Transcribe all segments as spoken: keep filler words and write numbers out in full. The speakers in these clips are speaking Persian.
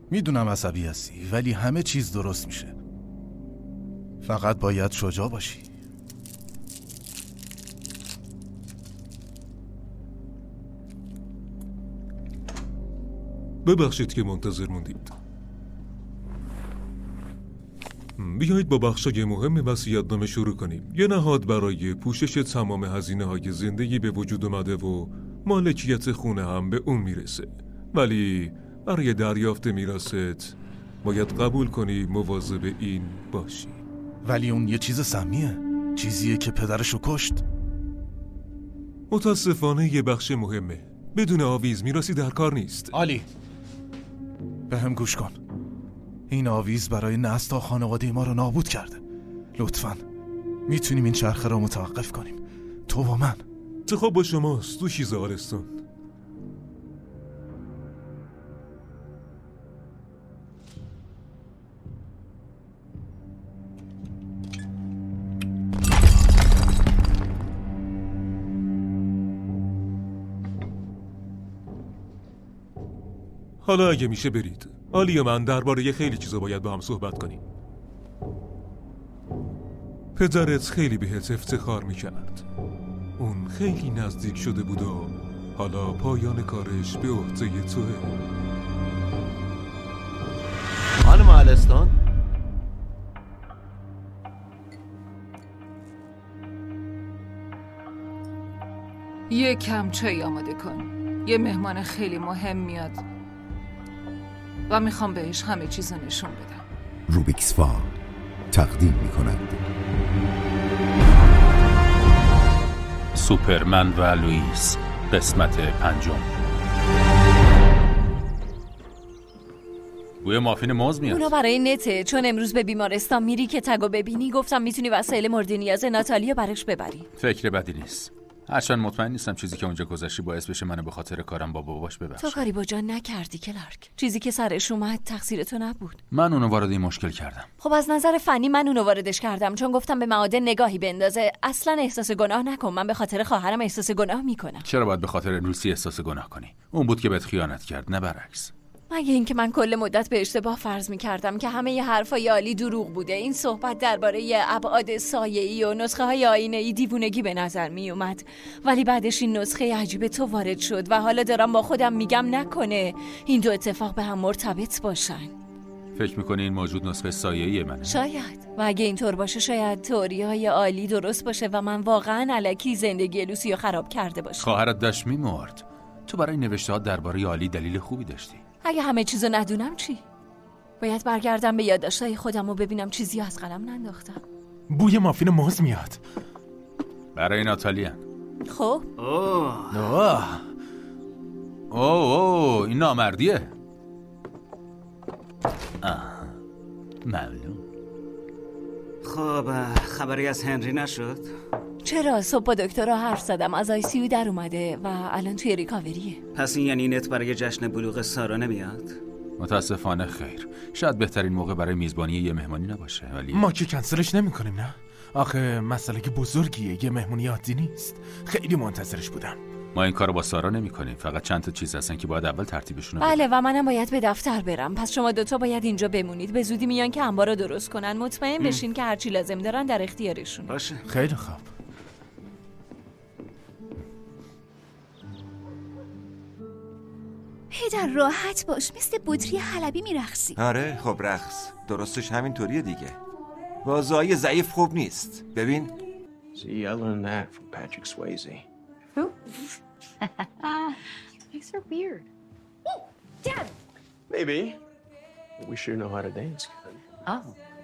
میدونم عصبی هستی ولی همه چیز درست میشه. فقط باید شجاع باشی. ببخشید که منتظر موندید. بیایید با بخشای مهم وصیت‌نامه شروع کنیم. یه نهاد برای پوشش تمام هزینه‌های زندگی به وجود اومده و مالکیت خونه هم به اون میرسه. ولی برای دریافت میراثت باید قبول کنی مواظب این باشی. ولی اون یه چیز سمیه، چیزیه که پدرشو کشت. متاسفانه یه بخش مهمه. بدون آویز میراثی در کار نیست. عالی، به هم گوش کن. این آویز برای نسل تا خانواده ما رو نابود کرده. لطفاً میتونیم این چرخه را متوقف کنیم، تو و من. انتخاب با شماست دوشیزه آرستون. حالا اگه میشه برید. عالی و من درباره یه خیلی چیزا باید با هم صحبت کنیم. پدرت خیلی بهت افتخار میکرد. اون خیلی نزدیک شده بود و حالا پایان کارش به عهده توه. خانم آرستون، یه کم چای آماده کن. یه مهمان خیلی مهم میاد و میخوام بهش همه چیزو نشون بدم. روبیکس فان تقدیم میکنند سوپرمن و لوئیس، قسمت پنجم. بوی مافین موز میاد. اونا برای نته، چون امروز به بیمارستان میری که تگو ببینی. گفتم میتونی وسایل مورد نیاز ناتالیا براش ببری. فکر بدی نیست. هرچند مطمئن نیستم چیزی که اونجا گذشتی باعث بشه منو به خاطر کارم با باباش ببخشه. تو کاری با جان نکردی کلارک. چیزی که سرش اومد تقصیر تو نبود. من اونو وارد این مشکل کردم. خب از نظر فنی من اونو واردش کردم، چون گفتم به معادن نگاهی بندازه. اصلا احساس گناه نکن. من به خاطر خواهرم احساس گناه میکنم. چرا باید به خاطر لوسی احساس گناه کنی؟ اون بود که بهت خیانت کرد، نه برعکس. مگه اینکه من کل مدت به اشتباه فرض می‌کردم که همه ی حرفای عالی دروغ بوده. این صحبت درباره ابعاد سایه‌ای و نسخه‌های آینه‌ای دیوونگی به نظر میومد. ولی بعدش این نسخه عجیب تو وارد شد و حالا دارم با خودم میگم نکنه این دو اتفاق به هم مرتبط باشن. فکر می‌کنی این موجود نسخه سایه‌ای منه؟ شاید. و اگه اینطور باشه شاید تئوری‌های عالی درست باشه و من واقعاً الکی زندگی لوسی رو خراب کرده باشم. خواهرت داشت می‌مرد. تو برای نوشته‌هات درباره عالی دلیل خوبی داشتی. اگه همه چیزو ندونم چی؟ باید برگردم به یادداشت‌های خودم و ببینم چیزی از قلم ننداختم. بوی مافین موز میاد. برای ناتالیا. خب اوه اوه اوه اوه این نامردیه. آه ممنون. خب خبری از هنری نشد؟ چرا؟ صبح با دکترها حرف زدم، از آی سی یو در اومده و الان توی ریکاوریه. پس این یعنی نت برای جشن بلوغ سارا نمیاد؟ متاسفانه خیر. شاید بهترین موقع برای میزبانی یه مهمانی نباشه، ولی ما که کنسلش نمی کنیم نه؟ آخه مسئله که بزرگیه، یه مهمونی عادی نیست. خیلی منتظرش بودم. ما این کارو با سارا نمی کنیم. فقط چند تا چیز هستن که باید اول ترتیبشون رو بله و منم باید به دفتر برم. پس شما دوتا باید اینجا بمونید. به زودی میان که انبار رو درست کنن. مطمئن بشین که هرچی لازم دارن در اختیارشون باشه. خیلی خوب. پدر راحت باش، مثل بطری حلبی میرقصی. آره خب رقص درستش همین طوریه دیگه. بازوهای ضعیف خوب نیست. ببین. See, I learned that from Patrick Swayze. Who? These are weird. Oh, Dad! Maybe. But we sure know how to dance. Oh.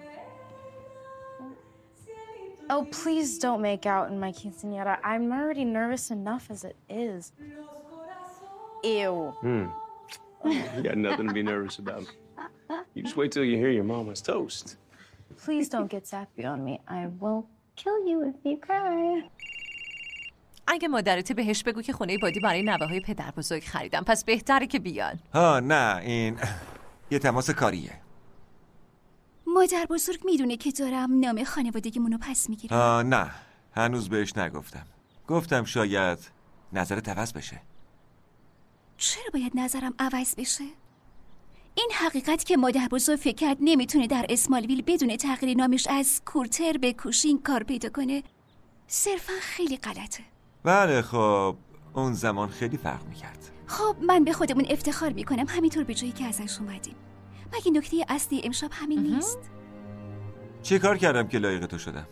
Oh, please don't make out in my quinceañera. I'm already nervous enough as it is. Ew. Hmm. You got nothing to be nervous about. You just wait till you hear your mama's toast. Please don't get sappy on me. I will kill you if you cry. اگه مادرته بهش بگو که خونه بادی برای نوه های پدر بزرگ خریدم، پس بهتره که بیان. ها نه این یه تماس کاریه. مادر بزرگ میدونه که دارم نام خانوادگیمونو پس میگیرم. ها نه هنوز بهش نگفتم. گفتم شاید نظرت عوض بشه. چرا باید نظرم عوض بشه؟ این این حقیقت که مادر بزرگ فکر کرد نمیتونه در اسمالویل بدون تغییر نامش از کورتر به کوشین کار پیدا کنه صرفا خیلی غلطه. بله خب اون زمان خیلی فرق میکرد. خب من به خودمون افتخار میکنم همینطور به جایی که ازش اومدیم. مگه نکته اصلی امشب همین نیست؟ چه کار کردم که لایق تو شدم؟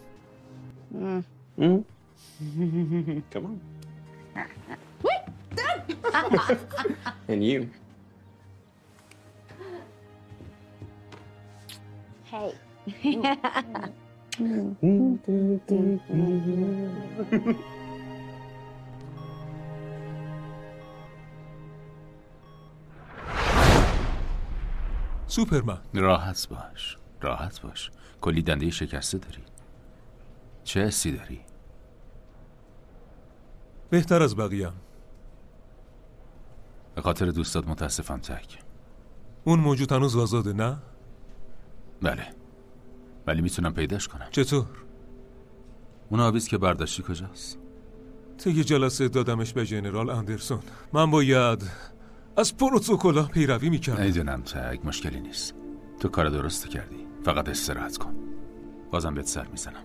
Come on. And you. Hey. سوپرمن راحت باش راحت باش کلی دنده شکسته داری. چه حسی داری؟ بهتر از بقیه‌ام. به خاطر دوستات متاسفم تک. اون موجود هنوز آزاده نه؟ بله ولی میتونم پیداش کنم. چطور؟ اون آویز که برداشتی کجاست؟ طی جلسه دادمش به ژنرال اندرسون. من باید از پروتکل‌ها پیروی میکردم. میدونم تک مشکلی نیست. تو کار درست کردی. فقط استراحت کن. بازم بهت سر میزنم.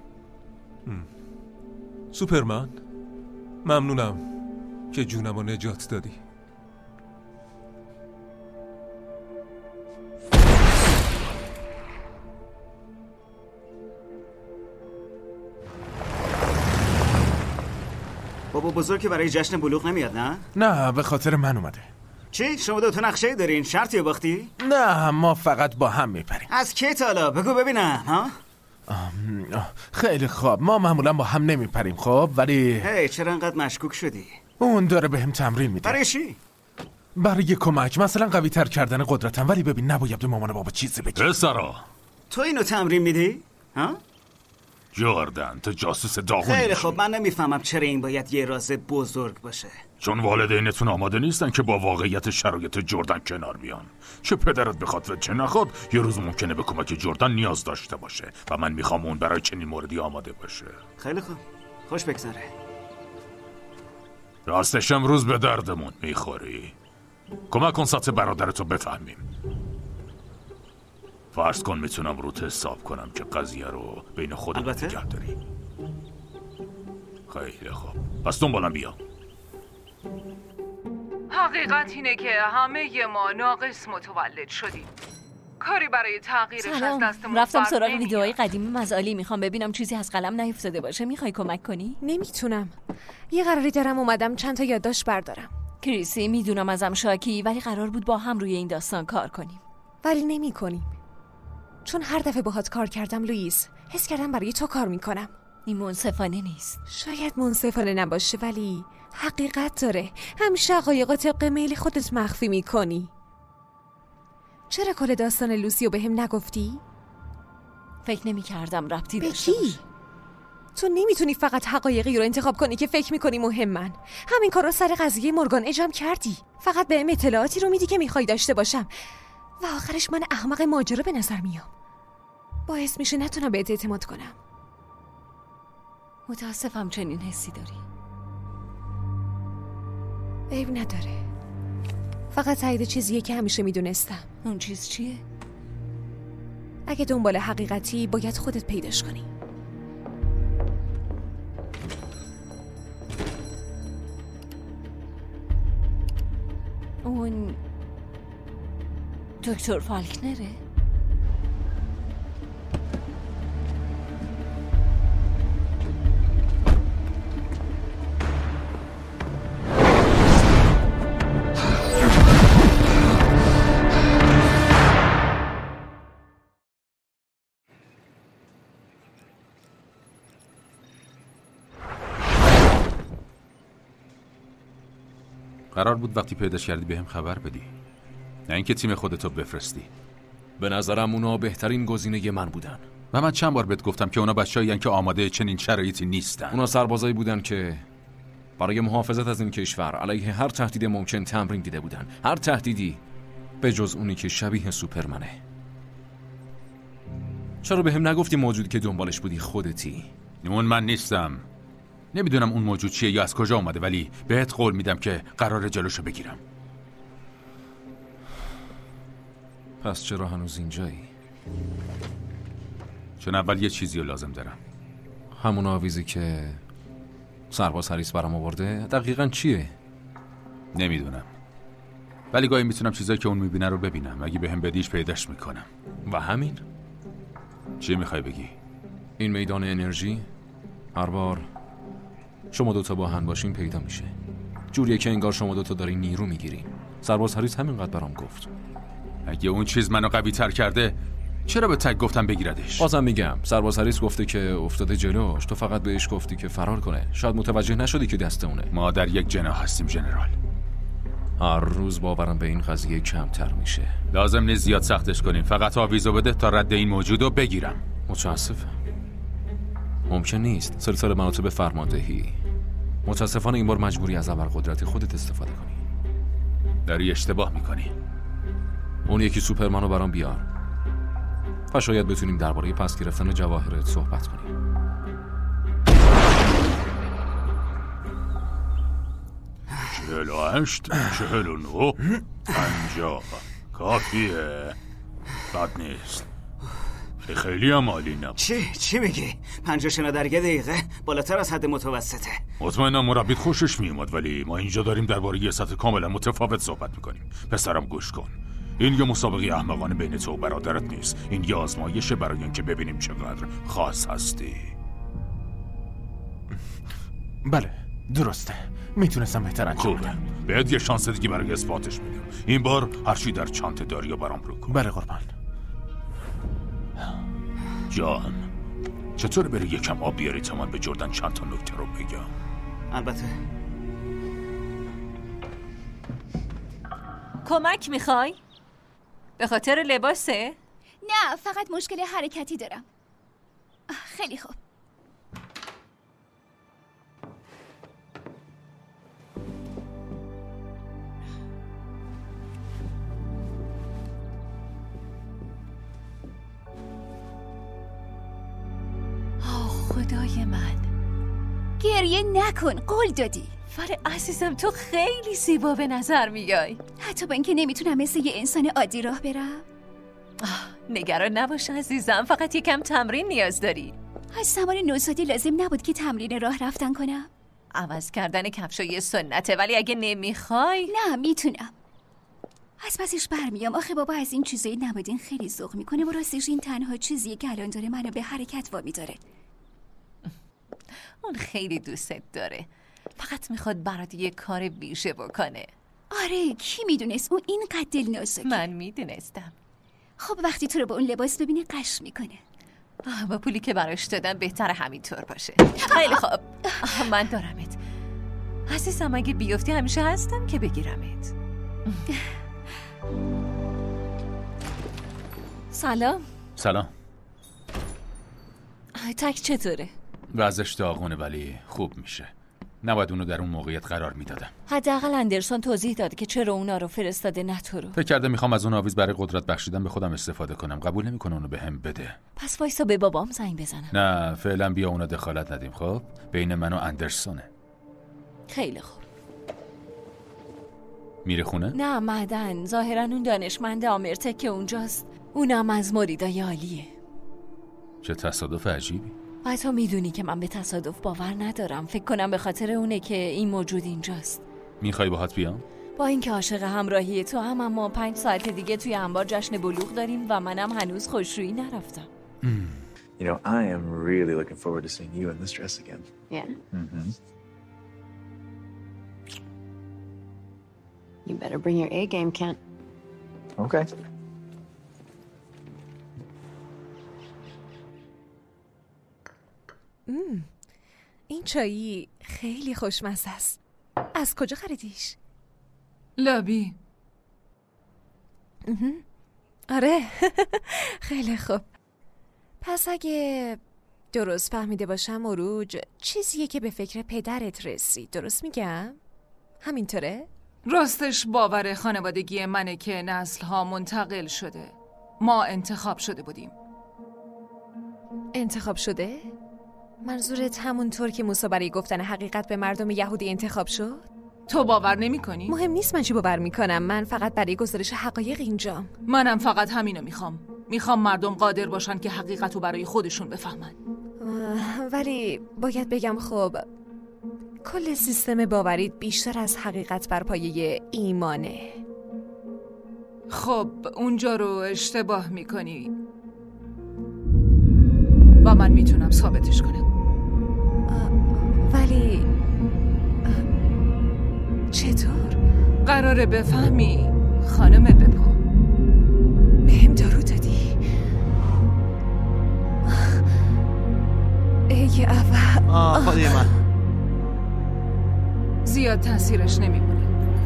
سوپرمن ممنونم که جونمو نجات دادی. بابا بزرگ که برای جشن بلوغ نمیاد نه؟ نه به خاطر من اومده. چی؟ شما دوتا نقشه دارین؟ شرطی باختی؟ نه ما فقط با هم میپریم. از کی تا حالا؟ بگو ببینم ها؟ خیلی خوب ما معمولا با هم نمیپریم خب ولی هی چرا انقدر مشکوک شدی؟ اون داره به هم تمرین میده. برای چی؟ برای کمک مثلا قوی تر کردن قدرتم. ولی ببین نباید به مامان بابا چیزی بگی. پسرا تو اینو تمرین میدی؟ ها؟ جردن تو جاسوس داغونی. خیلی خب من نمیفهمم چرا این باید یه راز بزرگ باشه. چون والدینتون آماده نیستن که با واقعیت شرایط جردن کنار بیان. چه پدرت بخواد و چه نخواد یه روز ممکنه به کمک جردن نیاز داشته باشه و من میخوام اون برای چنین موردی آماده باشه. خیلی خوب خوش بگذره. راستش امروز به دردمون میخوری. کمک کن سطح برادرتو بفهمیم. فرض کن میتونم روت حساب کنم که قضیه رو بین خودمون نگه داری. خیلی خوب پس دنبالم بیا. حقیقت اینه که همه ما ناقص متولد شدیم. کاری برای تغییرش از دستمون رفتم سراغ ویدیوهای قدیمی از آلی. میخوام ببینم چیزی از قلم نیفتاده باشه. میخوای کمک کنی؟ نمیتونم. یه قراری دارم اومدم چند تا یادداشت بردارم. کریسی میدونم ازم شاکی ولی قرار بود با هم روی این داستان کار کنیم. ولی نمی کنیم. چون هر دفعه باهات کار کردم لوئیس حس کردم برای تو کار میکنم. این منصفانه نیست. شاید منصفانه نباشه ولی حقیقت داره. همیشه حقایق طبق میل خودت مخفی میکنی. چرا کل داستان لوسیو به هم نگفتی؟ فکر نمی کردم ربطی به داشته کی؟ تو نمیتونی فقط حقایقی رو انتخاب کنی که فکر میکنی مهمن. همین کار رو سر قضیه مورگان اجرام کردی. فقط به ام اطلاعاتی رو میدی که میخوای داشته باشم و آخرش من احمق ماجرا به نظر میام. باعث میشه نتونم بهت اعتماد کنم. متاسفم چنین حسی داری. عیب نداره. فقط تایید چیزیه که همیشه میدونستم. اون چیز چیه؟ اگه دنبال حقیقتی باید خودت پیداش کنی. اون دکتر فالکنره؟ قرار بود وقتی پیداش کردی بهم خبر بدی، نه اینکه تیم خودتو بفرستی. به نظرم اونا بهترین گزینه من بودن و من چند بار بهت گفتم که اونا بچه‌این که آماده چنین شرایطی نیستن. اونا سربازایی بودن که برای محافظت از این کشور علیه هر تهدید ممکن تمرین دیده بودن. هر تهدیدی به جز اونی که شبیه سوپرمنه. چرا به هم نگفتی موجودی که دنبالش بودی خودتی؟ اون من نیستم. نمیدونم اون موجود چیه یا از کجا اومده، ولی بهت قول میدم که قرار جلوشو بگیرم. پس چرا هنوز اینجایی؟ چون اول یه چیزی رو لازم دارم. همون آویزی که سرباز هریس برام آورده دقیقاً چیه؟ نمیدونم، ولی گاهی میتونم چیزایی که اون میبینه رو ببینم. اگه بهم بدیش پیداش میکنم. و همین؟ چی میخوای بگی؟ این میدان انرژی هر بار شما دوتا با هم باشین پیدا میشه. جوریه که انگار شما دوتا دارین نیرو میگیرین. سرباز هریس همینقدر برام گفت. اگه اون چیز منو قوی تر کرده چرا به تک گفتم بگیردش؟ بازم میگم سرباز هریس گفته که افتاده جلوش، تو فقط بهش گفتی که فرار کنه. شاید متوجه نشدی که دست اونه. ما در یک جناح هستیم ژنرال. هر روز باورم به این قضیه کمتر میشه. لازم نیست زیاد سختش کنیم. فقط آویزو بده تا رد این موجودو بگیرم. متاسفم، ممکن نیست. سلسله مناطق به فرماندهی. متاسفانه این بار مجبوری از ابرقدرت خودت استفاده کنی. داری اشتباه میکنی. اون یکی سوپرمنو برام بیار و شاید بتونیم درباره پس گرفتن جواهرات صحبت کنیم. چهل و هشت، چهل و نو، پنجاه. کافیه. بد نیست. خیلی هم عالی نبود. چی؟ چی میگی؟ پنجاه در یه دقیقه بالاتر از حد متوسطه. مطمئنم مربیت خوشش میومد، ولی ما اینجا داریم درباره یه سطح کاملا متفاوت صحبت میکنیم. پسرم گوش کن. این یه مسابقه احمقانه بین تو و برادرت نیست. این یه آزمایشه برای اینکه ببینیم چقدر خاص هستی. بله درسته، میتونستم بهتر انجام بدم. بدم. بهت یه شانس دیگه برای اثباتش میدم. این بار هرچی در چانت داری و برام رو کن. بله قربان. جان چطور بری یکم آب بیاری تا من به جردن چند تا نکته رو بگم؟ البته. کمک میخوای؟ به خاطر لباسه؟ نه، فقط مشکل حرکتی دارم. خیلی خوب. خدای من، گریه نکن، قول دادی. فر عزیزم تو خیلی زیبا به نظر میای. حتی با اینکه نمیتونم مثل یه انسان عادی راه برم. نگران نباش عزیزم، فقط یکم تمرین نیاز داری. از زمان نوزادی لازم نبود که تمرین راه رفتن کنم. عوض کردن کفشای سنته، ولی اگه نمیخوای. نه میتونم. از پسش برمیام. آخه بابا از این چیزایی نبودین خیلی ذوق میکنه و راستش این تنها چیزیه که الان داره منو به حرکت وامی داره. اون خیلی دوستت داره، فقط میخواد برات یه کار ویژه بکنه. آره، کی میدونست اون اینقدر دلنازکه؟ من میدونستم. خب وقتی تو رو با اون لباس ببینه قش میکنه. با پولی که براش دادن بهتر همینطور باشه. خیلی خوب، من دارمت عزیزم. اگه بیفتی همیشه هستم که بگیرمت. سلام. سلام. تک چطوره؟ وضعش داغونه ولی خوب میشه. نباید اونو در اون موقعیت قرار میدادم. حداقل اندرسون توضیح داد که چرا اونا رو فرستاده نه تو رو. فکر کرده میخوام از اون آویز برای قدرت بخشیدن به خودم استفاده کنم. قبول نمیکنه اونو بهم بده. پس وایسا به بابام زنگ بزنم. نه فعلا بیا اونا دخالت ندیم. خب بین من و اندرسونه. خیلی خوب. میره خونه؟ نه معدن. ظاهرا اون دانشمند آمرتک که اونجاست اونم از مریدای عالیه. چه تصادف عجیبی. و تو میدونی که من به تصادف باور ندارم. فکر کنم به خاطر اونه که این موجود اینجاست. میخوای باهات بیام؟ با اینکه عاشق همراهی تو هم، اما پنج ساعت دیگه توی انبار جشن بلوغ داریم و منم هنوز خوشرویی نرفتم. You know, I am really looking forward to seeing you in this dress again. Yeah. Mm-hmm. You better bring your A game, Kent. Okay. مم. این چایی خیلی خوشمزه است. از کجا خریدیش؟ لابی. آره. خیلی خوب. پس اگه درست فهمیده باشم عروج چیزیه که به فکر پدرت رسید. درست میگم؟ همینطوره؟ راستش باور خانوادگی منه که نسل‌ها منتقل شده. ما انتخاب شده بودیم. انتخاب شده؟ منظورت همونطور که موسی برای گفتن حقیقت به مردم یهودی انتخاب شد؟ تو باور نمی کنی؟ مهم نیست من چی باور میکنم، من فقط برای گزارش حقایق اینجام. منم فقط همینو میخوام. میخوام مردم قادر باشن که حقیقتو برای خودشون بفهمن. ولی باید بگم خب کل سیستم باورید بیشتر از حقیقت بر پایه ایمانه. خب اونجا رو اشتباه میکنی و من میتونم ثابتش کنم. ولی چطور؟ قراره بفهمی خانم بپا. بهم دارو دادی؟ ای اول آه خدای من زیاد تاثیرش نمیمونه.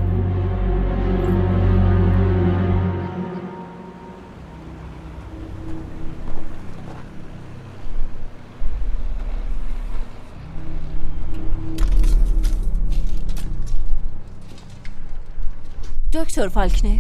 دکتر فالکنر،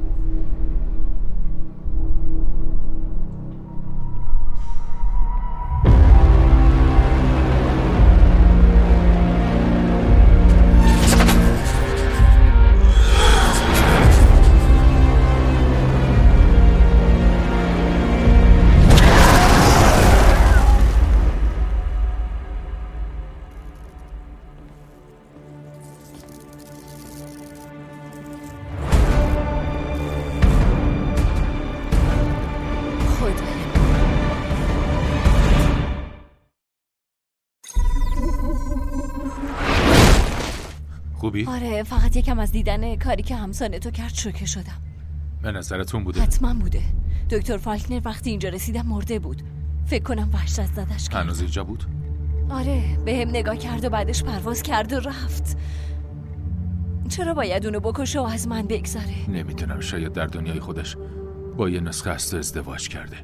خوبی؟ آره فقط یکم از دیدن کاری که همسانه تو کرد شوکه شدم. به نظرتون بوده؟ حتما بوده. دکتر فالکنر وقتی اینجا رسیدم مرده بود. فکر کنم وحشت زدش کرد. هنوز اینجا بود؟ آره به هم نگاه کرد و بعدش پرواز کرد و رفت. چرا باید اونو بکشه و از من بگذره؟ نمیدونم، شاید در دنیای خودش با یه نسخه از تو ازدواج کرده.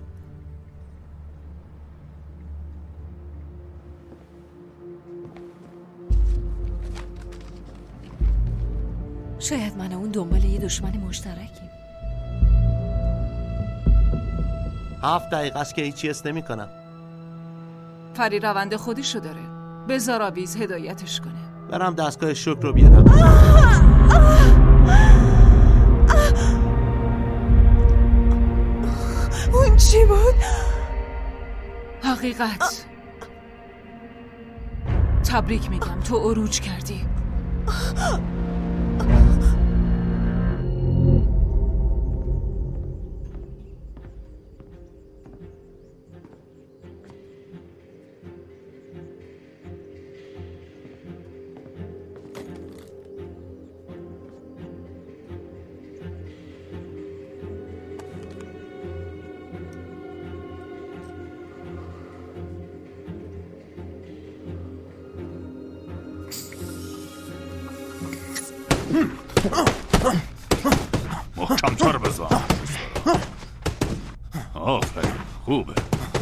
شاید من و اون دنبال یه دشمن مشترکیم. هفت دقیقه است که هیچی است نمی کنم. فری روند خودشو داره. بذار آویز هدایتش کنه. برم دستگاه شوک رو بیارم. اون چی بود؟ حقیقت. تبریک میگم، تو عروج کردی. محکم‌تر بزن. آفرین، خوبه.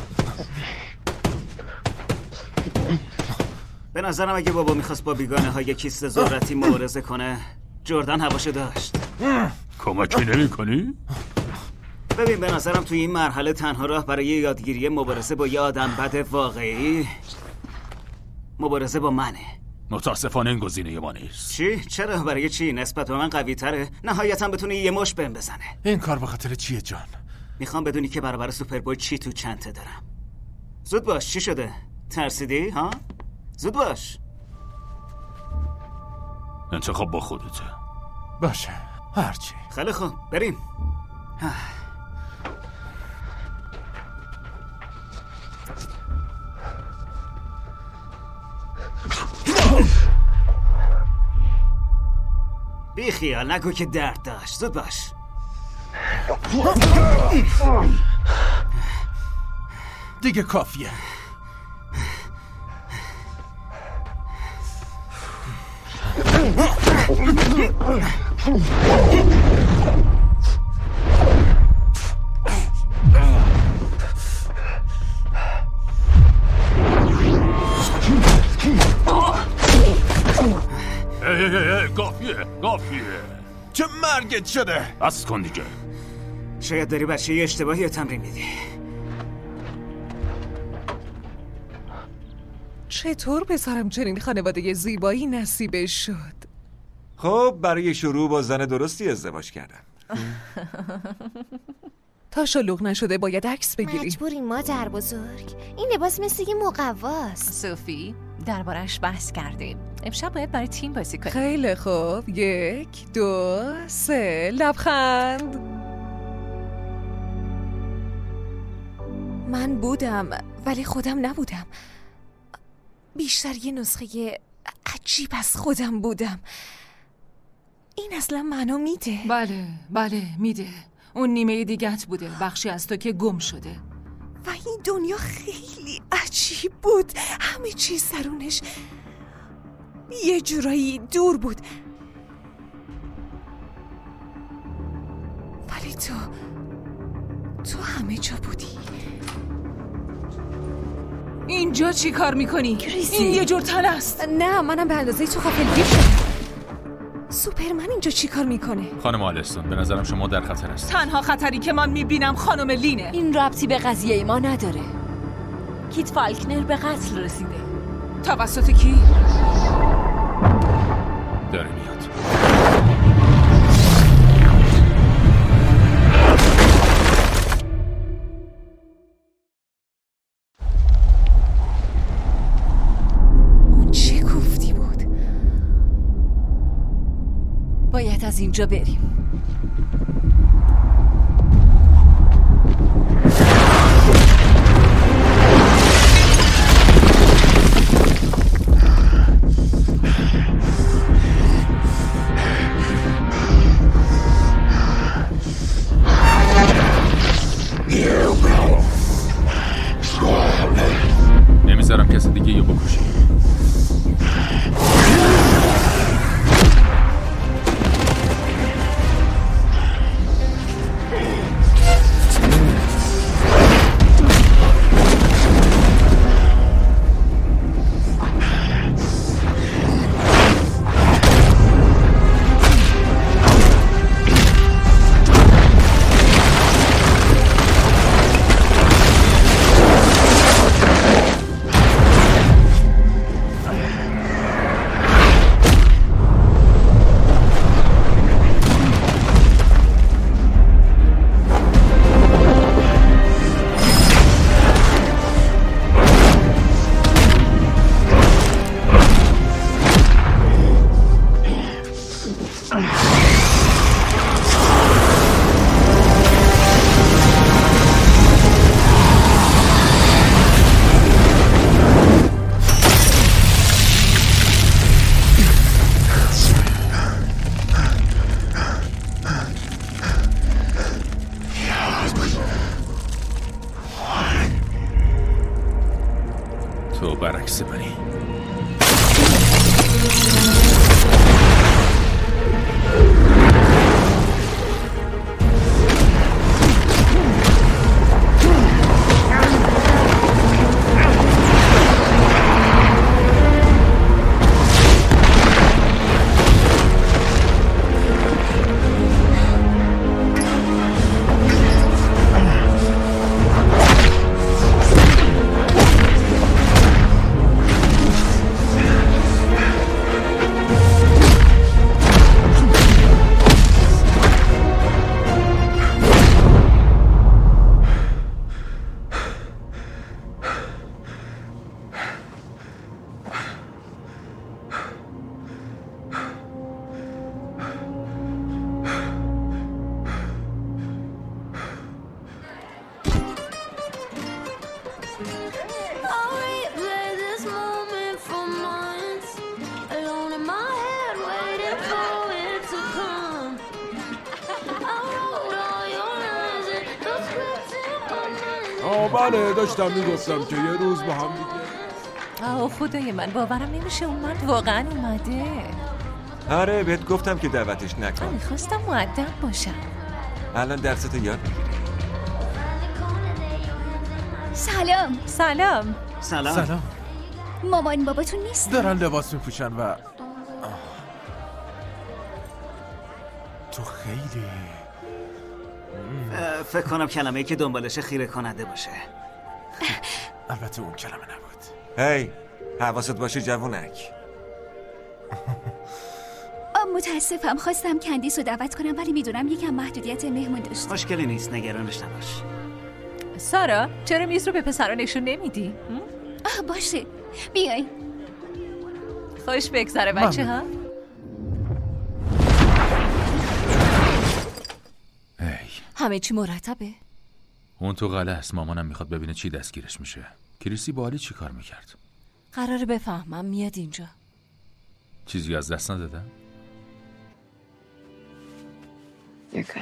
به نظرم اگه بابا میخواست با بیگانه های کیست ذرتی مبارزه کنه جردن هواشو داشت. کمکی نمی کنی؟ ببین به نظرم توی این مرحله تنها راه برای یادگیری مبارزه با یه آدم بد واقعی مبارزه با منه. متاسفانه این گزینه ما نیست. چی؟ چرا؟ برای چی؟ نسبت به من قوی تره؟ نهایتا بتونه یه مش بهم بزنه. این کار به خاطر چیه جان؟ میخوام بدونی که برابر سوپربول چی تو چنته دارم. زود باش، چی شده؟ ترسیدی ها؟ زود باش. انتخاب با خودته. باشه هرچی. خیلی خوب بریم. بی خیال نگو که درد داشت. زود باش. دیگه کافیه. ای ای ای کافیه کافیه. چه مرگت شده؟ بس کن دیگه. شاید داری بچه یه اشتباهی رو تمرین میدی. چطور پسرم چنین خانواده زیبایی نصیبش شد؟ خب برای شروع با زن درستی ازدواج کردم. تا شلوغ نشده باید عکس بگیری. مجبوریم مادر بزرگ. این لباس مثل یه مقواست. صوفی دربارش بحث کردیم. امشب باید برای تیم بازی کنیم. خیلی خوب. یک دو سه لبخند. من بودم ولی خودم نبودم. بیشتر یه نسخه عجیب از خودم بودم. این اصلا منو میده. بله بله میده. اون نیمه دیگت بوده، بخشی از تو که گم شده. و این دنیا خیلی عجیب بود. همه چیز درونش یه جورایی دور بود. ولی تو تو همه جا بودی. اینجا چی کار میکنی؟ کریسی. این یه جور تل است. نه منم به اندازه تو غافلگیر شدم. سوپرمن اینجا چی کار میکنه؟ خانم آلستون به نظرم شما در خطر هست. تنها خطری که من میبینم خانم لینه. این ربطی به قضیه ما نداره. کیت فالکنر به قتل رسیده. توسط کی؟ داره میاد. اون چه گفتی بود؟ باید از اینجا بریم. نمیذارم کسی دیگه یه بکشی. تو برعکس منی. بله داشتم میگفتم که یه روز با هم دیگه. آه خدای من باورم نمیشه اومد. واقعا اومده. آره بهت گفتم که دعوتش نکن. من میخواستم مؤدب باشم. الان درستو یاد میگیری. سلام. سلام. سلام. سلام. مامان باباتون نیست؟ دارن لباس میپوشن و تو خیلی فکر کنم کلمه‌ای که دنبالش خیره کننده باشه. البته اون کلمه نبود. هی حواست باشه جوونک. متاسفم، خواستم کندیس رو دعوت کنم ولی میدونم یکم محدودیت مهمون داشت. مشکلی نیست، نگرانش نباش. سارا چرا میز رو به پسرا نشون نمیدی؟ آه باشه بیاین. خوش بگذره بچه ها. ای همه چی مرتبه؟ اون تو قلعه است. مامانم میخواد ببینه چی دستگیرش میشه. کریسی با علی چی کار میکرد؟ قراره بفهمم میاد اینجا. چیزی از دست ندادم؟ You're good.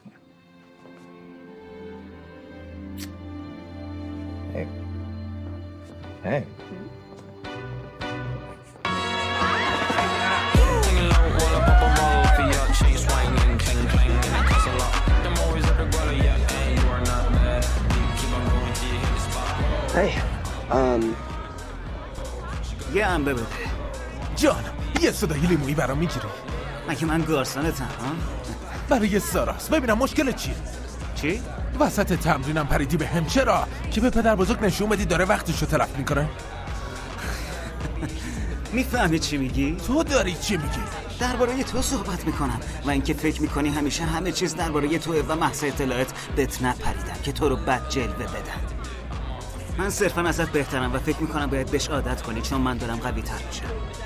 Hey. Hey. Hey, um... یه انبه بده. جان یه صدای لیمویی برام میگیری؟ مگه من گارسونتم ها؟ برای ساراست. ببینم مشکل چیه؟ چی؟ وسط تمرینم پریدی به هم. چرا؟ که به پدر بزرگ نشون بدی داره وقتشو تلف میکنه؟ میفهمی چی میگی؟ تو داری چی میگی؟ درباره تو صحبت میکنم و اینکه فکر میکنی همیشه همه چیز درباره توه و محض اطلاعات بهت نپریدم که تو رو بد جلوه بدن. من صرفا ازت بهترم و فکر میکنم باید بهش عادت کنی چون من دارم قوی تر میشم.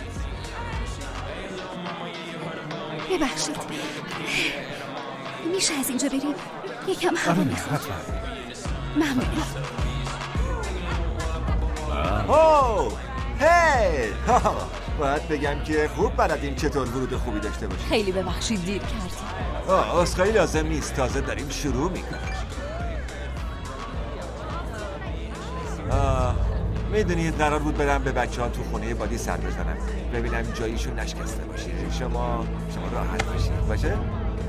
ببخشید میشه از اینجا بریم؟ یکم هوا میخواد. ممنونم. هو هی باید بگم که خوب بلدیم چطور ورود خوبی داشته باشیم. خیلی ببخشید دیر کردیم. آه عذرخواهی لازم نیست، تازه داریم شروع میکنیم. آه میدونید قرار بود برم به بچه ها تو خونه بادی سر بزنم ببینم جاییشون نشکسته باشه. شما شما راحت باشید باشه؟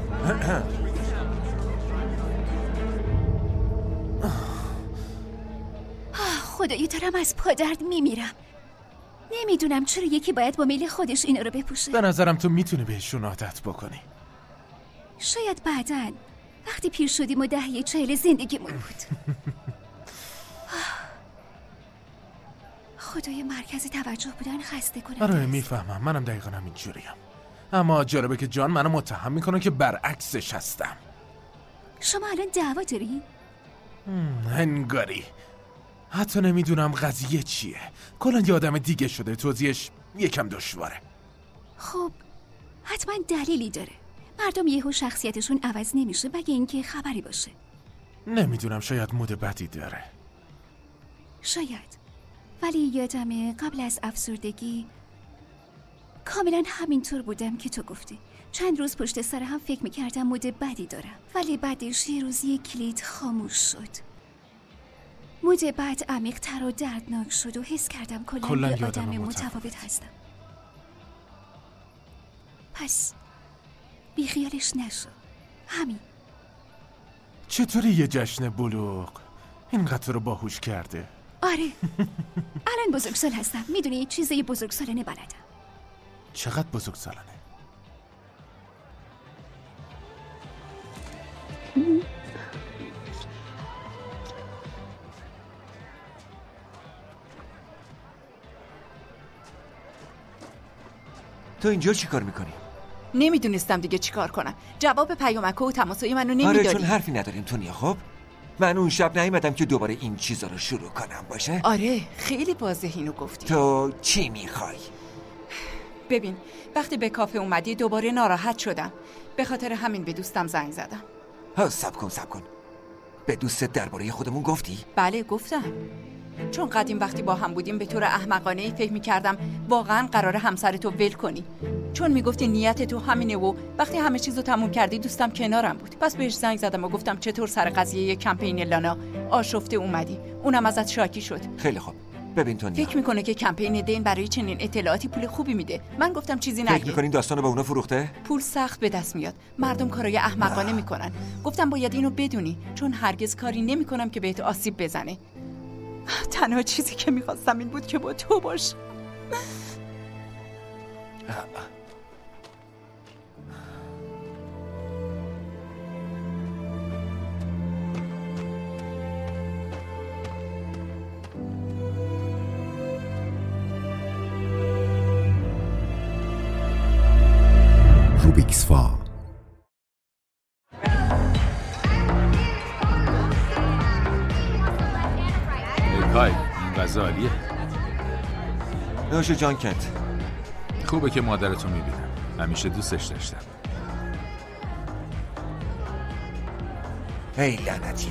خدایی دارم از پادرد میمیرم. نمیدونم چرا یکی باید با میل خودش اینا رو بپوشه. به نظرم تو میتونی بهشون عادت بکنی. شاید بعداً وقتی پیر شدیم و دهه چهل زندگیمون بود. خدای مرکز توجه بودن خسته کننده. آره میفهمم، منم دقیقا همین جوریم. اما جالبه که جان منو متهم میکنه که برعکسش هستم. شما الان دعوا داری؟ هنگاری حتی نمیدونم قضیه چیه. کلا یه آدم دیگه شده، توضیحش یکم دشواره. خب حتما دلیلی داره. مردم یهو شخصیتشون عوض نمیشه مگه اینکه خبری باشه. نمیدونم، شاید مود بدی داره. شاید. ولی یادمه قبل از افسردگی کاملا همینطور بودم که تو گفتی. چند روز پشت سر هم فکر میکردم مود بدی دارم، ولی بعدش یه روز یک کلید خاموش شد. مود بعد عمیق تر و دردناک شد و حس کردم کلا یه آدم متفاوت هستم. پس بیخیالش نشو. همین. چطوری یه جشن بلوغ اینقدر رو باهوش کرده؟ آره الان بزرگسال هستم. میدونی چیزی بزرگسالانه بلدم. چقدر بزرگسالانه؟ تو اینجا چی کار میکنی؟ نمیدونستم دیگه چی کار کنم. جواب پیامک و تماسای منو نمیدادی. آره چون حرفی نداریم تونیا. خب من اون شب نیومدم که دوباره این چیزا رو شروع کنم باشه؟ آره خیلی واضح اینو گفتی. تو چی میخوای؟ ببین وقتی به کافه اومدی دوباره ناراحت شدم. به خاطر همین به دوستم زنگ زدم. ها سب کن سب کن به دوستت درباره خودمون گفتی؟ بله گفتم. چون قدیم وقتی با هم بودیم به طور احمقانه‌ای فکر می‌کردم واقعاً قراره همسر تو ول کنی. چون میگفتی نیت تو همینه و وقتی همه چیزو تموم کردی دوستم کنارم بود. پس بهش زنگ زدم و گفتم چطور سر قضیه کمپین لانا آشفته اومدی. اونم ازت شاکی شد. خیلی خوب. ببین تو فکر میکنه که کمپین دین برای چنین اطلاعاتی پول خوبی میده. من گفتم چیزی نگه. فکر میکنین داستانو به اونا فروخته؟ پول سخت به دست میاد. مردم کارای احمقانه میکنن. گفتم باید اینو بدونی چون هرگز کاری نمیکنم که بهت آسیب بزنه. تنها چیزی که میخواستم این بود که با تو باش. فا. کای این غذا عالیه. نوش جان کنت. خوبه که مادرتو میبینم. همیشه دوستش داشتم. ای لعنتی.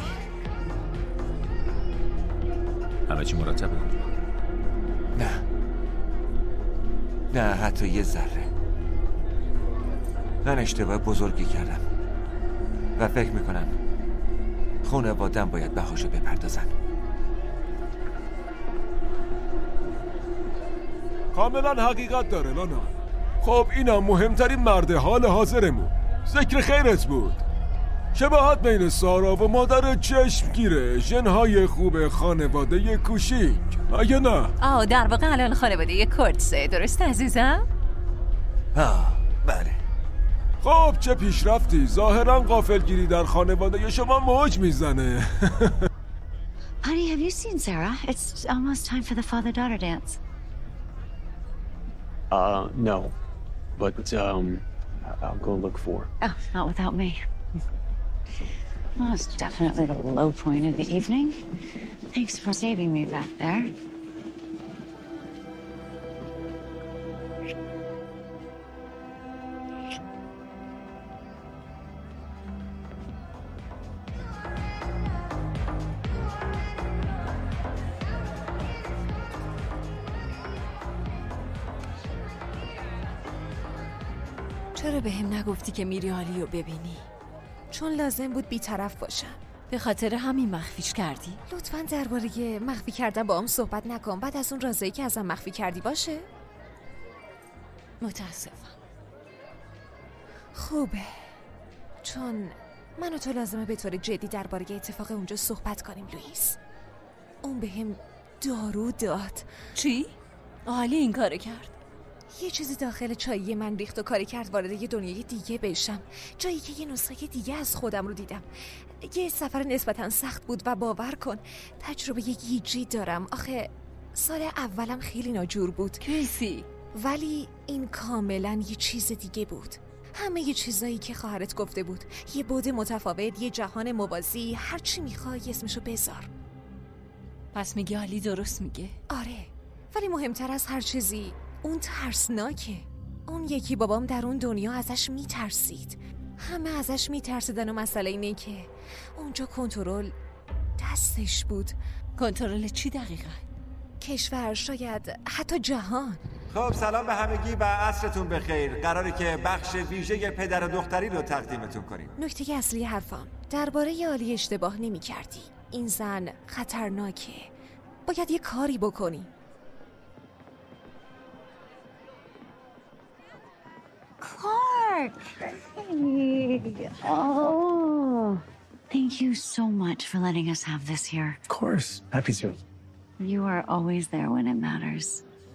همه چی مرتبه؟ نه نه حتی یه ذره. من اشتباه بزرگی کردم و فکر میکنم خانواده‌ام باید بهاشو بپردازن. کاملا حقیقت داره لانا. خب اینم مهمترین مرد حال حاضرمون. ذکر خیرت بود. شباهت بین سارا و مادر چشمگیره، ژن‌های خوب خانواده کوشیک. اگه نه؟ آه در واقع الان خانواده کورتسه، درست عزیزم؟ آه بله. خب چه پیشرفتی. ظاهرا غافلگیری در خانواده شما موج میزنه. Honey, have you seen Sarah? It's almost time for the father-daughter dance. Uh, no. But, um, I'll go look for her. Oh, not without me. Well, it's definitely the low point of the evening. Thanks for saving me back there. چرا به هم نگفتی که میری عالی رو ببینی؟ چون لازم بود بی‌طرف باشم. به خاطر همین مخفیش کردی؟ لطفاً درباره مخفی کردن با هم صحبت نکن. بعد از اون رازایی که ازم مخفی کردی باشه؟ متاسفم. خوبه. چون من و تو لازمه به طور جدی درباره اتفاق اونجا صحبت کنیم لوئیس. اون به هم دارو داد. چی؟ عالی این کارو کرد. یه چیزی داخل چایی من ریخت و کاری کرد وارد یه دنیای دیگه بشم، جایی که یه نسخه دیگه از خودم رو دیدم. یه سفر نسبتا سخت بود و باور کن تجربه یه گیجی دارم. آخه سال اولم خیلی ناجور بود کریسی، ولی این کاملا یه چیز دیگه بود. همه یه چیزایی که خواهرت گفته بود، یه بعد متفاوت، یه جهان موازی، هر چی میخوای اسمشو بذار. پس میگه علی درست میگه؟ آره، ولی مهمتر از هر چیزی اون ترسناکه. اون یکی بابام در اون دنیا ازش میترسید. همه ازش میترسیدن و مسئله اینه که اونجا کنترل دستش بود. کنترل چی دقیقا؟ کشور، شاید حتی جهان. خب سلام به همگی و عصرتون بخیر. قراره که بخش ویژه پدر و دختری رو تقدیمتون کنیم. نکته اصلی حرفم درباره عالی اشتباه نمی کردی. این زن خطرناکه. باید یه کاری بکنی. Clark! Hey. Oh, thank you so much for letting us have this here. Of course. Happy to. You are always there when it matters.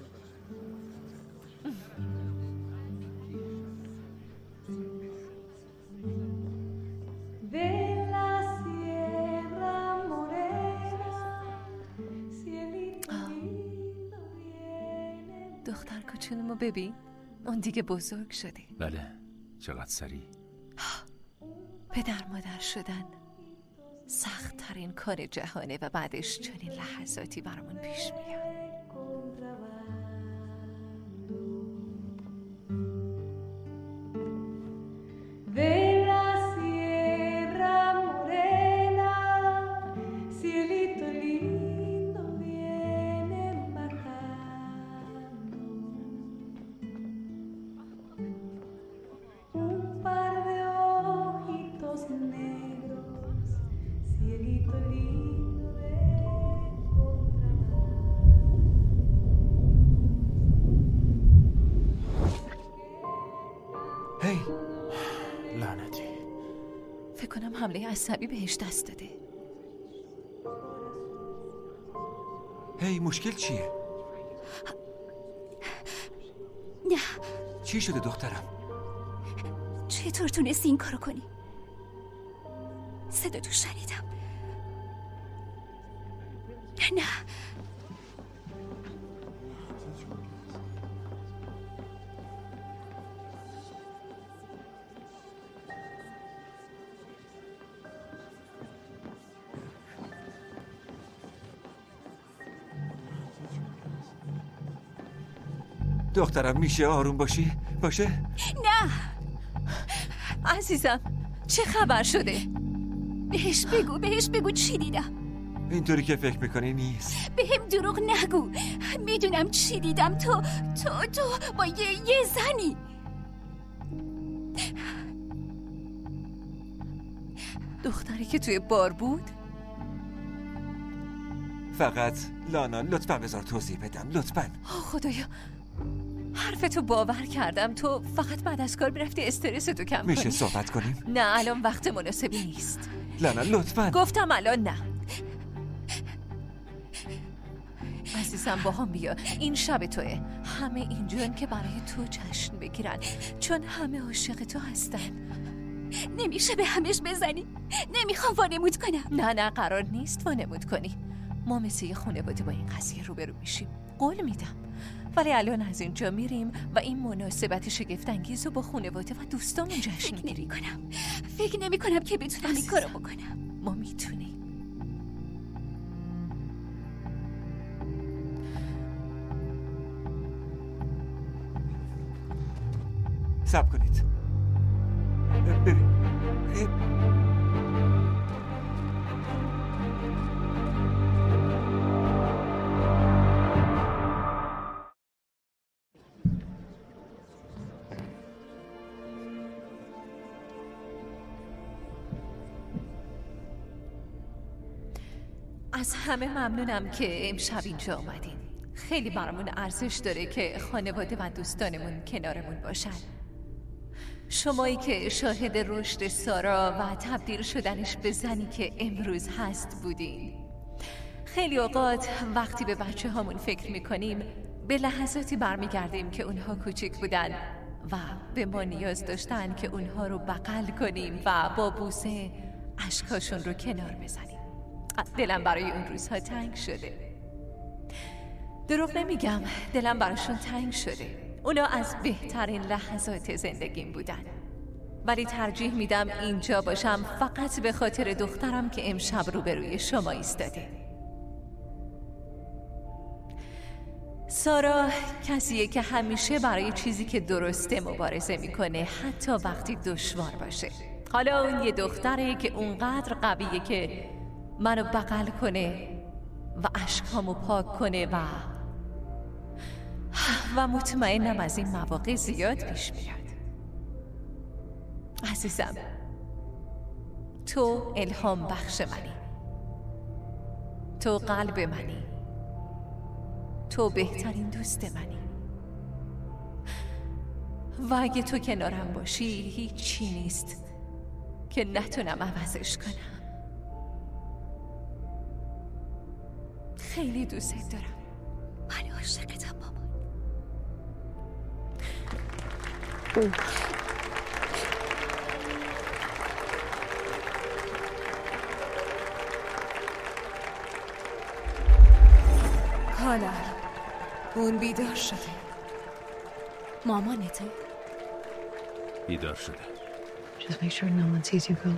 دختر کوچولومو ببین، اون دیگه بزرگ شده. بله، چقدر سریع. پدر مادر شدن سخت ترین کار جهانه و بعدش چنین لحظاتی برامون پیش میاد. هی لعنتی. فکر کنم حمله عصبی بهش دست داده. هی مشکل چیه؟ نه. چی شده دخترم؟ چطور تونستی این کارو کنی؟ صدا تو شنیدم. نه. دخترم میشه آروم باشی؟ باشه؟ نه عزیزم، چه خبر شده؟ بهش بگو، بهش بگو چی دیدم. اینطوری که فکر میکنی نیست. بهم دروغ نگو. میدونم چی دیدم. تو تو تو با یه, یه زنی. دختری که توی بار بود؟ فقط لانا لطفا بذار توضیح بدم لطفا. خدایا حرفتو باور کردم. تو فقط بعد از کار میرفتی استرستو کم کنی. میشه صحبت کنیم؟ نه الان وقت مناسبی نیست. لانا لطفا. گفتم الان نه. عزیزم با هم بیا. این شب توه. همه اینجان که برای تو جشن بگیرن چون همه عاشق تو هستن. نمیشه به همش بزنی. نمیخوام وانمود کنم. نه نه قرار نیست وانمود کنی. ما مثل یه خانواده با این قضیه روبرو میشیم. قول میدم. ولی الان از اینجا میریم و این مناسبت شگفت‌انگیز رو با خانواده و دوستامون جشن میگیریم. فکر نمی کنم فکر نمی کنم که بتونم این کارو بکنم. ما میتونیم. صبر کنید. ببین از همه ممنونم که امشب اینجا اومدین. خیلی برامون ارزش داره که خانواده و دوستانمون کنارمون باشن. شمایی که شاهد رشد سارا و تبدیل شدنش به زنی که امروز هست بودین. خیلی اوقات وقتی به بچه هامون فکر میکنیم به لحظاتی برمیگردیم که اونها کوچک بودن و به ما نیاز داشتن که اونها رو بغل کنیم و با بوسه اشکاشون رو کنار بزنیم. دلم برای اون روزها تنگ شده. دروغ نمیگم، دلم براشون تنگ شده. اونا از بهترین لحظات زندگیم بودن. ولی ترجیح میدم اینجا باشم فقط به خاطر دخترم که امشب روبروی شما ایستاده. سارا کسیه که همیشه برای چیزی که درسته مبارزه میکنه، حتی وقتی دشوار باشه. حالا اون یه دختره که اونقدر قویه که منو بغل کنه و اشکامو پاک کنه و و مطمئنم از این مواقع زیاد پیش میاد. عزیزم، تو الهام بخش منی. تو قلب منی. تو بهترین دوست منی. و اگه تو کنارم باشی هیچ چی نیست که نتونم عوضش کنم. خیلی دوست دارم. من عاشقتم مامان. کانال اون بیدار شده. مامانته؟ بیدار شده. Just make sure no one sees you go.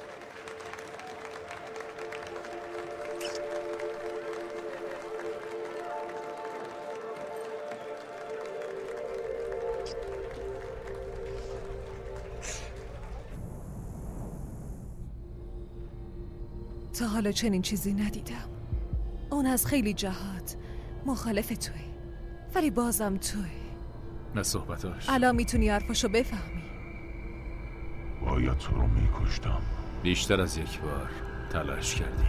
تا حالا چنین چیزی ندیدم. اون از خیلی جهات مخالف توی، ولی بازم توی. نه صحبتاش. الان میتونی حرفاشو بفهمی. باید تو رو میکشتم. بیشتر از یک بار تلاش کردی.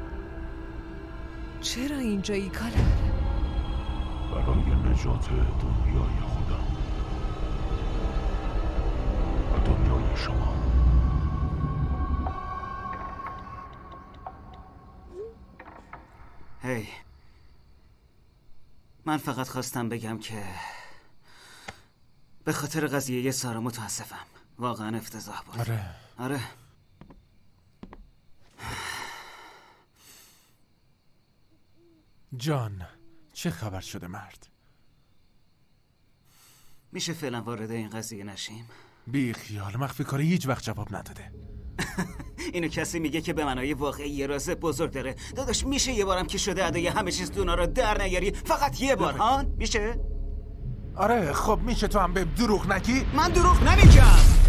چرا اینجایی کالر؟ برای نجات دنیای خودم و دنیای شما. هی hey. من فقط خواستم بگم که به خاطر قضیه سارا متاسفم. واقعا افتضاح بود. آره آره جان، چه خبر شده مرد؟ میشه فعلا وارد این قضیه نشیم؟ بی خیال، مخفی کاری هیچ وقت جواب نداده. اینو کسی میگه که به معنای واقعی یه راز بزرگ داره. داداش میشه یه بارم که شده ادای همه چیز دونا رو در نیاری؟ فقط یه بار ها؟ میشه؟ آره خب میشه تو هم به دروغ نگی؟ من دروغ نمیگم.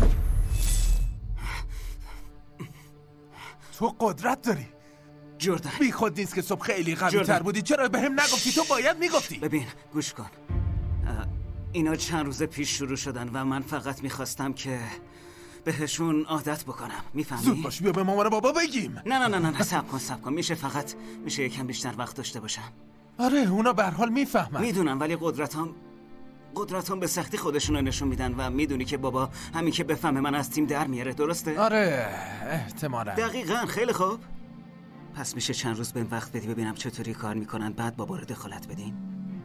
تو قدرت داری جردن. بی خود نیست که صبح خیلی قوی تر بودی. چرا به هم نگفتی؟ تو باید میگفتی. ببین گوش کن، اینا چند روز پیش شروع شدن و من فقط میخواستم که بهشون عادت بکنم. میفهمی؟ زود باش بیا به مامان بابا بگیم. نه نه نه نه نه صبر کن صبر کن. میشه فقط میشه یکم بیشتر وقت داشته باشم. آره اونا به هر حال میفهمن. میدونم ولی قدرتام قدرتام به سختی خودشون رو نشون میدن و میدونی که بابا همین که بفهمه من از تیم در میاره. درسته؟ آره احتمالاً. دقیقاً. خیلی خوب. پس میشه چند روز بهم وقت بدی ببینم چطوری کار میکنن، بعد بابا رو دخالت بدین.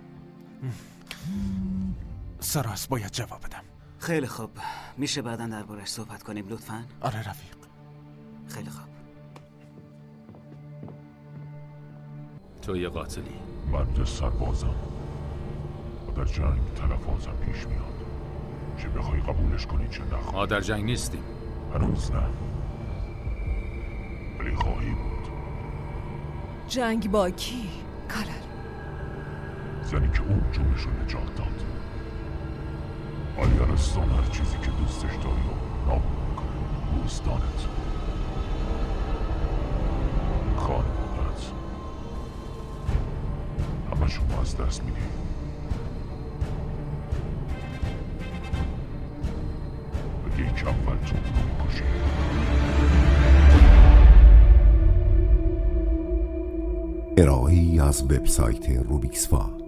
سراس باید جواب بدم. خیلی خوب. میشه بعداً دربارش صحبت کنیم لطفاً؟ آره رفیق. خیلی خوب. تو یه قاتلی. من یه سربازم و در جنگ تلفازم پیش میاد. چه بخوای قبولش کنی چه نخوای. ما در جنگ نیستیم. هنوز نه ولی خواهی بود. جنگ با کی؟ کالر زنی که اون جونش رو نجات داد. آلیارستان هر چیزی که دوستش داری رو نابود میکنه. دوستانت، خانوادت، همه شما از دست میدی. و یک اول تو اونو میکشی. ارائه‌ای از وبسایت روبیکس فان.